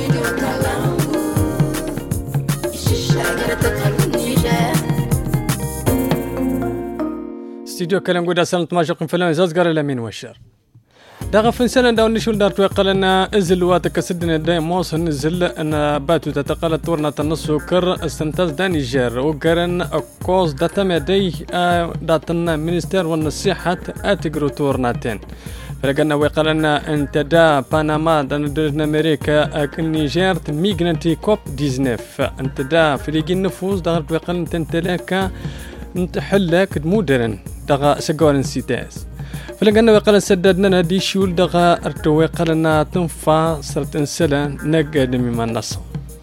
استديو كلام قد أسلمت ماشق فلان زازقر الأمين والشر داغ سنة داون نشول دار توقلنا إزل واتك سدنا داي موس نزل أن باتو تتقال تورنا تنصو كر استنتاز داني جير وقرن كوز داتما داي داتنا منستر والنصيحة أتقرو تورناتين فلقنا ويقالنا انت دا باناما دا امريكا النيجير ميغنانتي كوب 19 انت دا فريق النفوس دا ويقالنا تنتلاكا نتحلك مودرن دا سقوان سيتاس فلقنا ويقالنا سددنا دي شول دا ويقالنا تنفع صرت انسلا نقاد مما النصر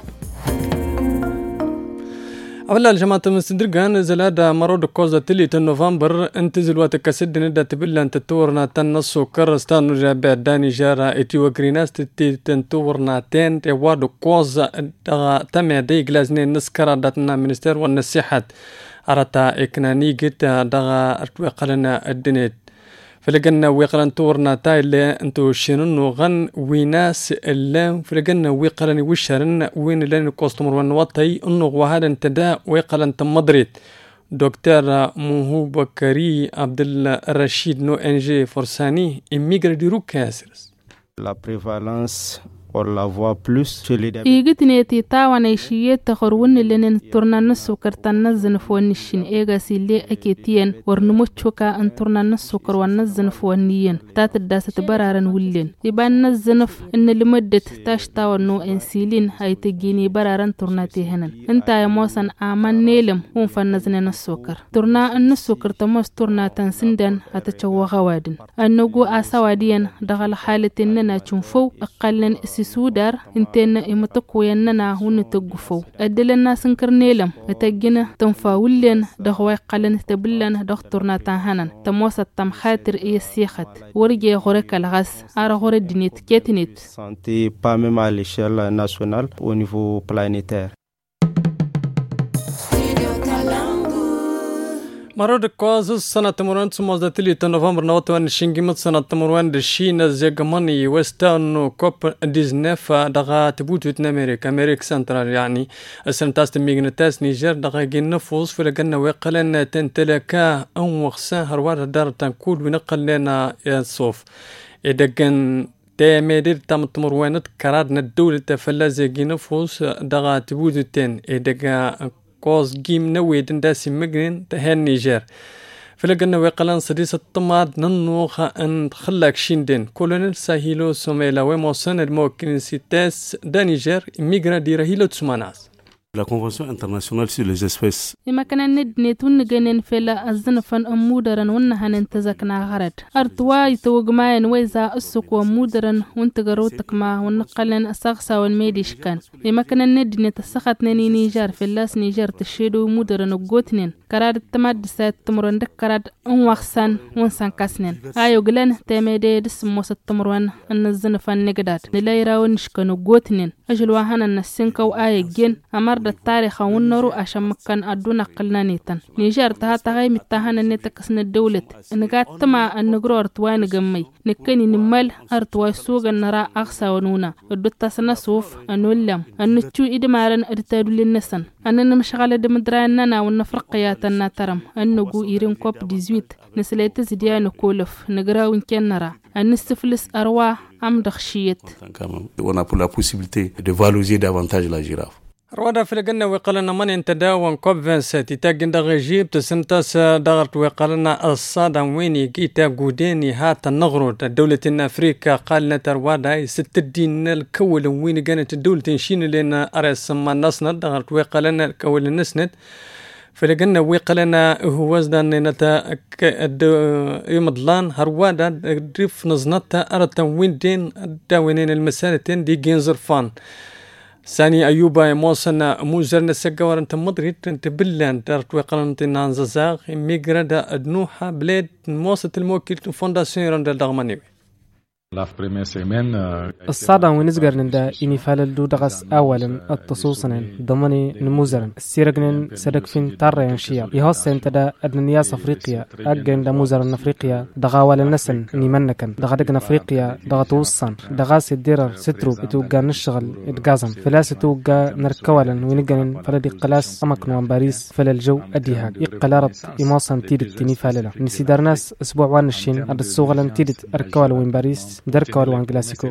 أولا الجماعة مستدرقان زلادة مرود كوزة تلي نوفمبر انتزل واتك سد ندى تبلا انت تورنا تنصو كرستانو جابات داني جارة اتي وقريناس تنتورنا تين تيوادو كوزة تمع دي غلازنين نسكرا داتنا منستر والنسيحات أراتا إكناني جيت دغا ارتوقلنا الدنيت فلقنا ويقرن تورنا تايلي انتو شنو غن ويناس اللام فلقنا ويقرن وشرن وين لين كوستمر ونوطي انو وهذا انتدا ويقرن تمضريت دكتور موهوب بكري عبد الرشيد نو انجي فرساني اميغر دي روكاسرس La prévalence on la voit plus chez les diabètes. إيجتنيتي تاوانا يشيت تخرون لين تورنا نسو كرتان نزن فونيشين إيجا سيلي أكيتين ورنموتشوكا أن تورنا نسو كروان نزن فونيين تات الداسة برارن ولين يبان نزنف إن لمدة تاش تاوانو إنسيلين هاي تجيني برارن تورناتي هنن انتا يموسن آمان نيلم هون فنزن نسوكر تورنا النسوكر تموس تورنا تنسندن هتشوى غوادن النوغو آساوادين دغل حالة إننا تشنفو أقلن سودار انتنا امتقو يننا هون تقفو ادلنا سنكر نيلم اتجنا تنفاولين دغوي قلن تبلن دكتورنا تاهنن تموسط تم خاطر اي سيخت ورجي غورك الغاس ار غور الدنيت كيتنيت santé pas même à l'échelle nationale au niveau planétaire. مرود كوز سنة تمرون سموز تلي نوفمبر نوتوان شينجيمت سنة تمرون دشينا زيغماني وستان كوب 19 دغا تبوتو أمريكا سنترال يعني السنتاست ميغنتاس نيجر دغا جين نفوس فلقنا ويقلنا تنتلكا أو وخسان هروار دار تنكود ونقل لنا الصوف إدقن تاميدير تام تمروانت كرادنا الدولة فلازي جين نفوس دغا تبوتو تين إدقا كوز جيم نوي دنداسي مجرين تهان نيجر فلقنا ويقلان صديس الطماد ننوخا ان خلاك شيندين كولونيل ساهيلو سوميلا وموسان الموكين سيتاس دا نيجر ميغرا دي رهيلو تسماناس La Convention internationale sur les espèces. إما كان ندنيتون جنين فيلا الزنفن أمودرن ونهن تزكنا غرد أرتواي توجماين ويزا السوق ومودرن وانتجروتك ما ونقلن أساقسا والميديش كان إما كان ندني تسخت نني نيجر فيلاس نيجر تشيدو مودرن وجوتنين كراد التماد سات تمرن دكراد وخسان ونسان كاسنين أيو جلن تميدي دس موس التمرن أن الزنفن نجدات نلايراون شكنو جوتنين أجل وهنا النسينكو آي جين أمر التاريخ ونرو عشان مكان أدونا قلنا نيتن نيجر تهاي متهانا نتكسن الدولة نقات تما النجرو أرتوان جمي نكني نمال أرتوا سوق النرا أغسى ونونا الدوتا سنسوف أنولم أنتشو إدمارن أرتادو للنسن أننا مشغلة دمدراننا ونفرقياتنا ترم أنجو إيرين كوب 18 نسلت زديان كولف نجراون كنرا النستفلس أرواح أم دخشيت. On a pour la possibilité de valoriser davantage la girafe. رودا فلقنا ويقلنا من انتداون كوب 27 تاقن دغ جيب تسنتاس دغرت ويقلنا الصادم ويني جيتا قوديني هاتا النغرو دولة أفريقيا قالنا تروادا ست الدين الكول وين كانت الدولة تنشين لنا أرس ما نصند دغرت ويقلنا الكول النسند فلقنا ويقلنا هو زدان نتا يمضلان هروادا دريف نزنتا أرتا وين دين داوينين المسالتين دي جين زرفان ثاني أيوبا موسنا موزرنا سجوار أنت مدري أنت بلان دارت وقرن تنان زاغ ميجرا دا أدنوها بلاد موسة الموكل فونداسيون رند الدغماني الصعدة ونزجرن دا إني فالدو دغس أولا التصوصن ضمني نموزرن السيرجن سدك فين ترى ينشيا يهوس انت دا أدنياس أفريقيا أجن دا موزرن أفريقيا دغا ولا نسن نيمنكن دغا دقن أفريقيا دغا توصن دغاس الديرر سترو بتوجا نشغل إتجازن فلاس توجا نركولا ونجن فلدي قلاس أمكنوان باريس فلالجو أديها يقلارت إماصن تيدت تني فاللا نسيدار ناس أسبوع وانشين عد السوغلن تيدت أركولا وين باريس دركوال وان كلاسيكو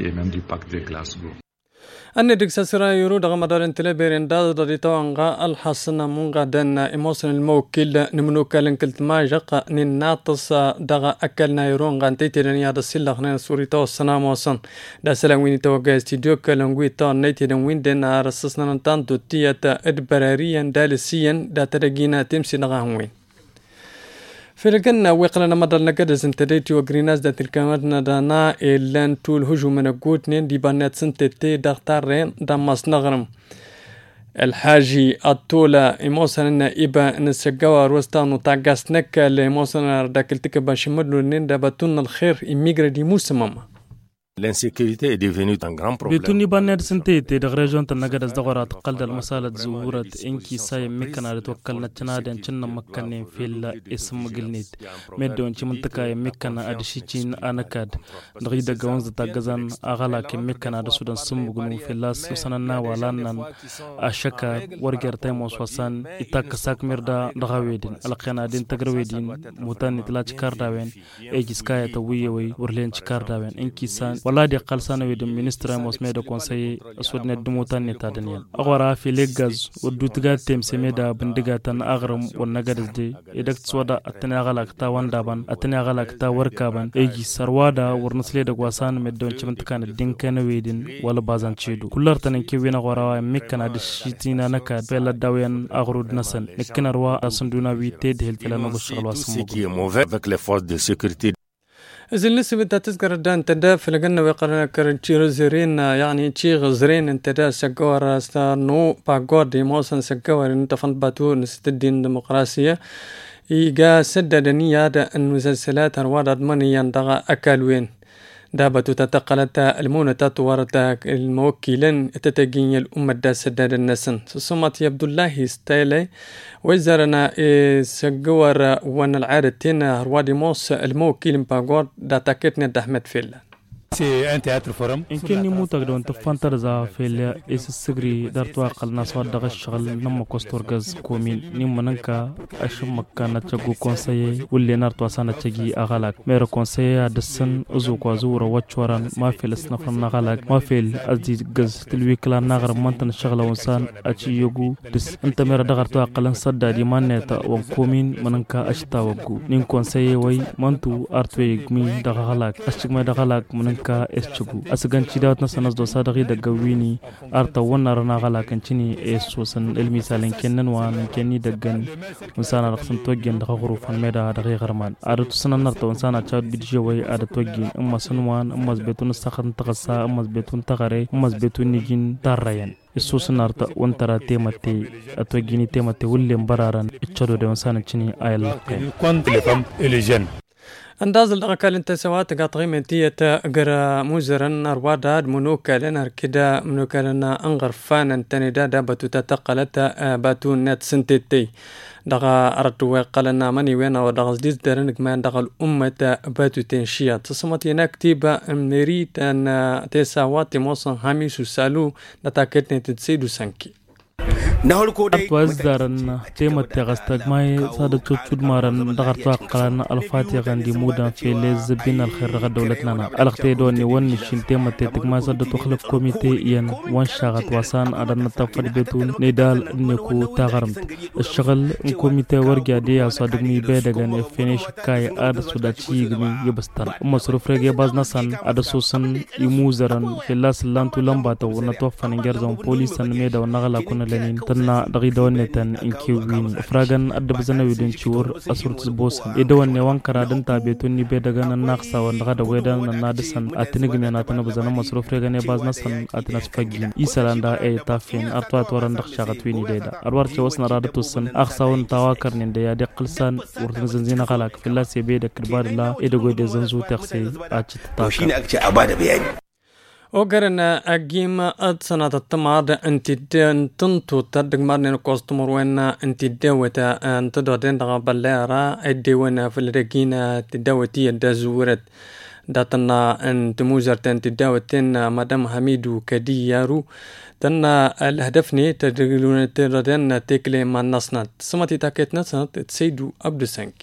أن دكسا سرا يورو دغ مدارن تلبيرين داد دي توانغا الحسن مونغا دن إموسن الموكل نمنوكا لنكلت ما جاقا نناطس دغ أكلنا يرونغا انتيتي لنيا دا سيلا خنين سوري تو السلام وصن دا سلام ويني توقع استيديوكا لنغوي تو نيتي دنوين دين رسسنا ننتانتو تياتا إدبراريا دالسيا دا تدقينا تمسي دغاهم في الجنة وقلنا مدى النقدس انتديتي وقريناز دا تلكامتنا دانا إلان طول هجو من القوتنين دي بانات سنتتي داختارين دا ماس نغرم الحاجي الطولة إموسنا إبا نسجوا روستانو تاقاس نكا لإموسنا داكلتك باشمدلو نين دا باتون الخير إميغرا دي موسماما. L'insécurité est devenue un grand problème. بتوني بانير سنتيتي دغ ريجون تنغدس دغورات قلد المسالة زورت انكي ساي مكنا توكلنا تنادن تشنا مكنين في الاسم قلنيت مدون تي منطقه مكنا ادشيتين انكاد دغي دغونز تاغزان اغلا كي مكنا د سودان سمغنو في لاس سننا ولانن اشكا ورغر تيموس وسان اتاك ساك مردا دغاويدين القنا دين تغرويدين موتان تلاچ كارداوين ايجس كايا توي وي ورلين كارداوين انكي سان ولا دي قلسانه ويدم مينستر موس ميدو كونساي اسودنا دموتان نتادنيا اغورا في ليغاز ودوتغا تيم سميدا بندغاتن اغرم ونغدز دي يدك سودا اتنا غلاك تا واندابان اتنا غلاك تا وركابان ايجي سروادا ورنسلي دغواسان ميدون چمنتكان دينكن ويدين ولا بازان تشيدو كولرتن كي وينا غورا ميكنا دشيتينا نكا بلا داوين اغرود نسن نكنروا اسندونا ويتي دهل فلا نغشغل واسمو qui est mauvais avec les forces de sécurité. إذا لسه بدها تذكر دان تدا في لجنة وقرنا كرنتشيرو زرين يعني تشيغ زرين انت دا سجوار ستانو باغودي موسن سجوار انت فند باتو نستدين ديمقراطية إيجا سدد نية المسلسلات هرواد أدمنيا دغا أكلوين دابتو تتقلت المونة تطورت الموكلين تتجين الأمة دا سداد النسن سمت يبدو الله ستايلي وزارنا سجور وانا العادتين هروادي موس الموكلين باغور دا تاكتنا دحمد فيلا إنكني موتاقدون تفانترزا في السجري دارتوا قلنا صوت دغ الشغل نما كوستورغاز كومين نمننكا أشم مكانة تجو كونسي واللي نارتوا سنة تجي أغلاق مير كونسي دسن أزوك وزور واتشوران ما في السنف نغلاق ما في الأزيز جز تلويكلا نغر منتن الشغل ونسان أشي يوغو دس انت مير دغرتوا قلن صدا دي مانيتا وكومين مننكا أشتا وغو نين كونسي وي منتو أرتوي غمي دغلاق أشتك ما دغلاق مننكا اسچگو اسگن چیدات نسنس دو صادقی دغوینی ارتا ونرنا غلا کنچنی اسوسن المثالن كنن وان كني دغن انسان رقم توجن دغروف ميدا دغي غرمان ادت سنن نرتا انسان تشاد بيجوي ادت توجي اما سنوان اما بيتون سخن تقصا اما بيتون تغري اما بيتون نيجين تاريان اسوسن نرتا وانترا تيمتي اتوجيني تيمتي ولم برارن اتشدو دو انسان چني ايل contre les femmes et les jeunes. انداز الأقل انت سوات قاطعي منتية قرا موزرن أرواداد منوكا لنا كدا منوكا لنا أنغر فانا انتني دا باتو تتقلت باتو نت سنتيتي دغا أردو قلنا مني وينا ودغا زديز دارنك مان دغا الأمة باتو تنشيا تصمتي نكتيبا مريت أن تساواتي موصن هاميسو سالو نتاكتني تتسيدو سنكي أتواز دارن تيمة تغستق ماي سادة تشود مارن دغرتوا قلان الفاتحة غاندي مودا في ليز بين الخير غا دولتنا الختي دوني ونشين تيمة تغما سادة تخلف كوميتي ين وان شاغت واسان أدن تفد بيتون نيدال نيكو تغرمت الشغل كوميتي ورقيا ديا صادق مي بيدغان فينيش كاي آد سودا تشيغمي يبستان مصروف رغي باز نسان آد سوسن يموزرن في اللاس لانتو لمباتو ونطوفن انجرزون بوليسان ميدا ونغلا كون لنين تنا دغي دونتن انكيوين فراغن ادبزنا ويدن شور اسورت بوس يدون نيوان كرادن تابيتوني بيدغن الناقصا وندغد ويدن نادسن اتنغمينا تنبزنا مصروف رغن بازنا سن اتناس فاجين يسالاندا اي تافين ارتوات ورن دخشاغتويني ديدا اروارتي وسنا رادتوسن اخساون تواكرنين ديا دقلسان ورتنزنزينا خلاك في الله سيبيد كربار لا ادغو دي زنزو تخسي اتشت وشين اكتي اباده بيان وقرنا أجيما أتصنع التمارد أنت تنتو تدق مرن كوستمر وين أنت دوتا أنت دودين دغبلارا الدوانا في الرجينا تدوتي الدزورت داتنا أنت موزرت أنت دوتين مدام حميدو كديارو تنا الهدفني تدقلون تردين تكلي ما نصنت سمتي تاكيت نصنت تسيدو أبدو سنك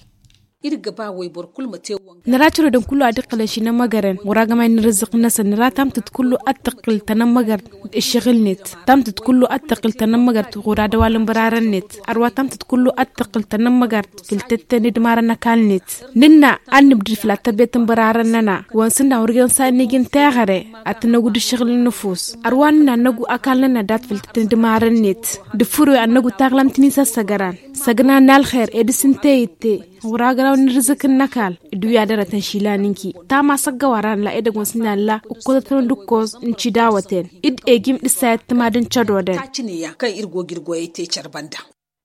نراتشرو دم كله أدقل شينا مجرن وراجما نرزق الناس نراتام تتكلوا أتقل تنمجر الشغل نت تام تتكلوا أتقل تنمجر غورا دوالم برارن نت أرواتام تتكلوا أتقل تنمجر في التتني دمارنا كان نت ننا أن بدي في التبيت برارننا وانسنا ورجال سانيجين تاغرة أتنقود الشغل النفوس أرواننا نقو أكلنا دات في التتني دمارن نت دفرو أن نقو تغلم تنيسا سجران سجنا نالخير إدسن تيتي وراجلا ونرزق النكال دويا درة تنشيلانينكي تاما سجواران لا إدغ وسنا لا وقدرتون دكوز نشداوتين إد إجيم الساعة تمادن شدودن كاتشنيا كاي إرجو جرجو يتي شرباندا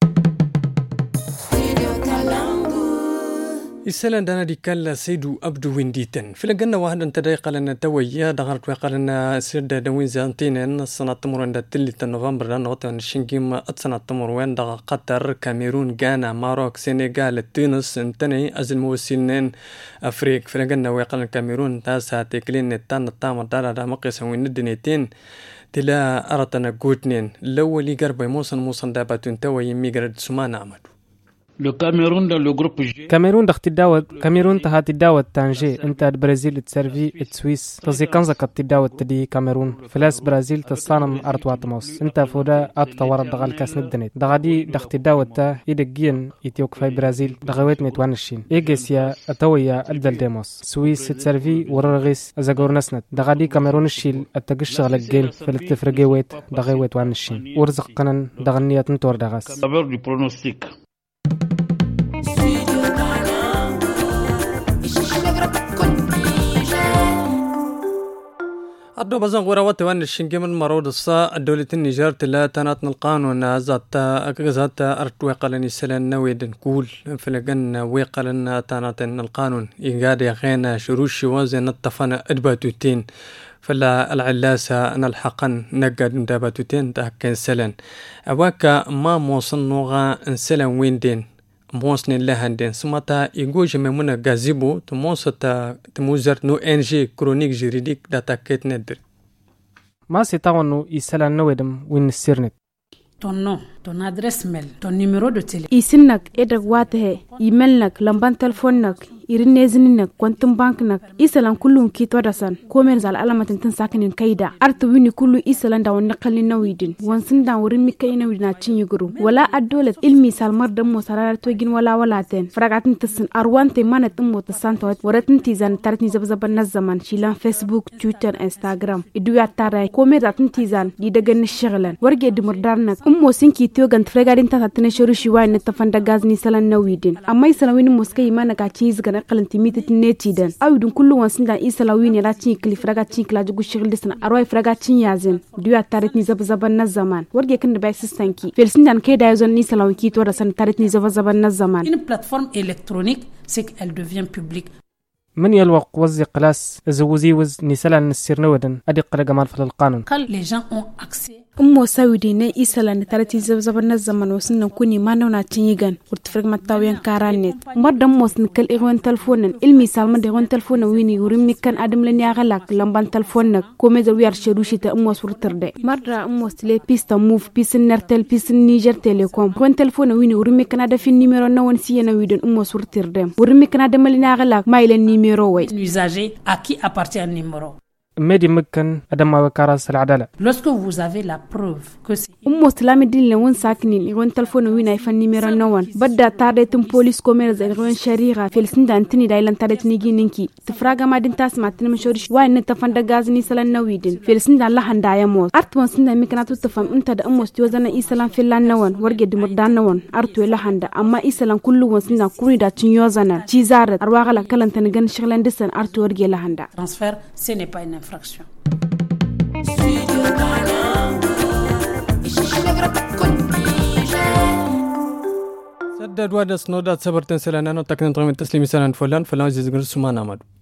السلام دانا دي كلا سيدو أبدو وينديتن في لجنة واحد أنت دايق لنا تويا دغرت وقالنا سير دوين زانتين السنة تمرون دا تلت نوفمبر لأنه وطن الشنجيم السنة تمرون دا قطر كاميرون غانا ماروك سنغال تونس انتني أزل موسيلنين أفريق في لجنة وقالنا كاميرون تاسا تكلين التان التامر دالا دا مقيسا ويندنيتين تلا أرتنا قوتنين لو اللي قربي موصن داباتون توي ميقرد سمان عمدو Le Cameroun dans le groupe G. كاميرون دخت الدعوة كاميرون تهات الدعوة تانجي انت البرازيل تسيرفي السويس تزي كنزا كت الدعوة تدي كاميرون فلاس برازيل تصانم أرتواتموس انت فودا أتطور دغال كاس ندنت دغادي دخت الدعوة تا يدقين يتيوك في برازيل دغويت نتوانشين إيجاسيا أتويا الدل ديموس سويس تسيرفي ورغيس أزاقور نسنت دغادي كاميرون الشيل التقش غلق جيل في التفرقيويت دغويت وانشين ورزق قنن دغنيات نتور دغاس أردو بزن غوراوات وان الشنجي من مرود الصا الدولة النيجر تلا تنات القانون زات أرت ويقلني سلان نويد نقول فلقن ويقلن تنات القانون إيجاد يغينا شروش وازن الطفنا أدباتوتين فلا العلاسة نلحقن نقاد داباتوتين تهكين سلان أواكا ما موصن نوغا انسلان وين دين موصن لهندين سمتا يجوج ممنا غازيبو تموستا تموزر نو انجي كرونيك جريديك داتا كيت ندر ما سيتاونو يسالان نويدم وين السيرنت ton nom, ton adresse mail, ton numéro de téléphone. Isinnak edag watahe, emailnak, lamban telefonnak, irinezininnak, quantum banknak, isalan kullum kitwadasan, komen zal alamatin tan sakinin kaida. Artu wini kullu isalan da wani qalli nawidin. Wansin da wurin mikai nawidina cinyuguru. Wala adolet ilmi salmar da mo sararar togin wala ten. Fragatin tasin arwante manat mo tasanta waratin tizan tartni zabzaban nazaman shilan Facebook, Twitter, Instagram. Idu ya taray komen zatin tizan di daga nishiglan. Warge dimurdarnak موسينكي توغان تفرغارين تاتنا شروشي واي نتفندا غازني سلان نويدين اما يسلاوين موسكي ما نكاتشيز غن قلنتيميت نيتيدن او دون كل وانسندا يسلاوين لاتشي كلي فرغاتشي كلا جوغو شغل دسنا اروي فرغاتشي يازن ديو تاريتني زبزبن الزمان ورغي كن بايسستانكي فيلسندان كيدا يزون ني سلاوين كي تورا سن تاريتني زبزبن الزمان une plateforme électronique c'est qu'elle devient publique من يلوق وزي قلاس زوزي وز نسلان نسير نودن ادي قرا مال في القانون quand les gens ont accès ummo sawidine isalan tarati zabzaban zaman wasin kuni manona tinyigan urtfrag matawiyan karanet madam mosn kal igon telefonen ilmi salma de igon telefona wini urimni kan adam len ya galak lamban telefonak kome da wiyar sherushi ta ummo surterde marra ummo stile pista move pisin nertel pisin niger telecom igon telefona wini urimni kan ada fin numero na won siyena widen ummo surterde urimni kan adam len ya galak mailen numero way l'usager à qui appartient un numéro مدي مكن أدم وكراس العدالة. Lorsque vous avez la preuve que c'est مسلم الدين لون ساكنين يغون تلفون وين يفني ميران نوان بدأ تاريتم بوليس كوميرز يغون شريعة في السند أنتني دايلان تاريت نيجي نينكي تفرق ما دين تاس ما تنمشورش وين نتفند غازني سلان نويدين في السند الله هندايا موت أرتوان سند مكناتو تفهم أنت دا أموس توزنا إسلام في اللان نوان ورجع دمردان نوان أرتو الله هندا أما إسلام كله وسنا كوني دا تنيوزنا تيزارت أرواغلا كلن تنجن شغلان دسن أرتو ورجع الله هندا. transfert, ce n'est pas une infraction. سدد وادس نودات سبرتن سلانانو تكن تغمن تسليم سلان فلان فلان زيزغر سمان امد